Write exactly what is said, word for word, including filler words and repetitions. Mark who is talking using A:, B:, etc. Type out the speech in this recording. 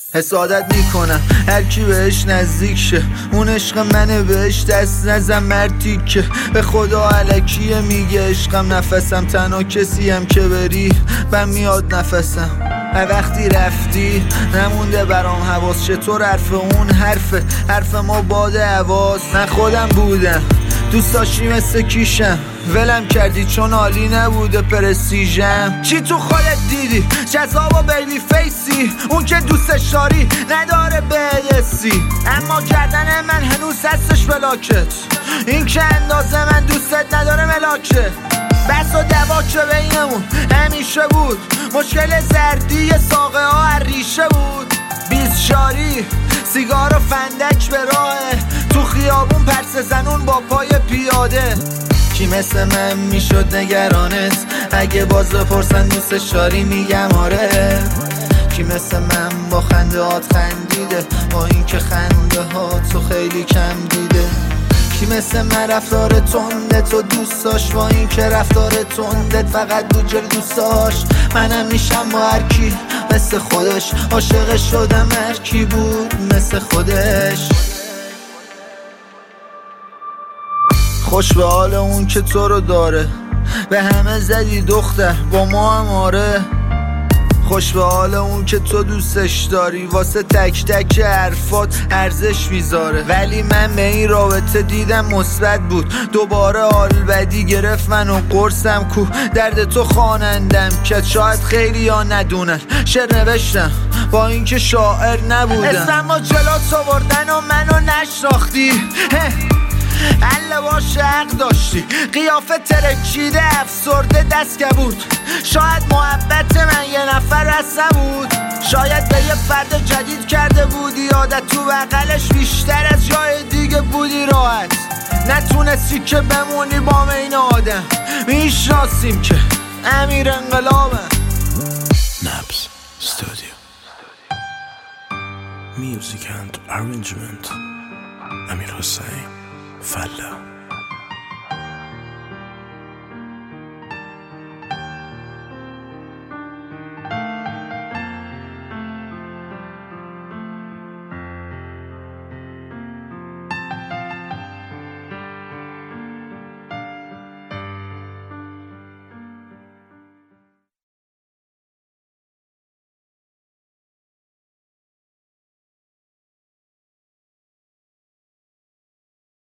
A: حسادت میکنم هر کی بهش نزدیک شه، اون عشق منه بهش دست نزن مرتی که به خدا الکیه میگه عشقم نفسم، تنها کسیم که بری من میاد نفسم. وقتی رفتی نمونده برام حواس، چطور حرف اون حرفه، حرف ما باده عواز. من خودم بودم دوست داشتی مثل کیشم، ولم کردی چون عالی نبوده پرستیژم. چی تو خودت دیدی جذاب و بیبی فیسی، اون که دوستش داری نداره بدسی، اما کردن من هنوز هستش بلاکت، این که اندازه من دوستت نداره ملاکت. بس و دوا که بینمون همیشه بود، مشکل زردی ساقه ها هر ریشه بود. بیز شاری سیگار و فندک به راه، تو خیابون پرس زنون با پای پیاده. کی مثل من میشد نگرانت، اگه باز بپرسن دوستش داری میگم آره. کی مثل من با خنده هات خندیده، با این که خنده ها تو خیلی کم دیده. کی مثل من رفتار تنده تو دوست داشت، با این که رفتار تندت فقط بود جل دوست داشت. منم میشم با هر کی مثل خودش، عاشقش شدم هر کی بود مثل خودش. خوش به حال اون که تو رو داره، به همه زدی دختر با ما هم آره. خوش به حال اون که تو دوستش داری، واسه تک تک حرفات ارزش میذاره. ولی من به این رابطه دیدم مثبت بود، دوباره حال بدی گرفت منو قرصم کو. درد تو خوانندم که شاید خیلی ها ندونن، شعر نوشتم با اینکه شاعر نبودم. اسمم و جلات آوردن و منو نشناختی، الله باش حق داشتی. قیافه ترکیده افسرده دست کبود، شاید محبت من یه نفر هست نبود. شاید به یه فرد جدید کرده بودی عادت، تو بغلش بیشتر از جای دیگه بودی راحت. نتونستی که بمونی با این آدم، میشناسیم که امیر انقلابم.
B: نبض استودیو Music and Arrangement امیر حسین فلا.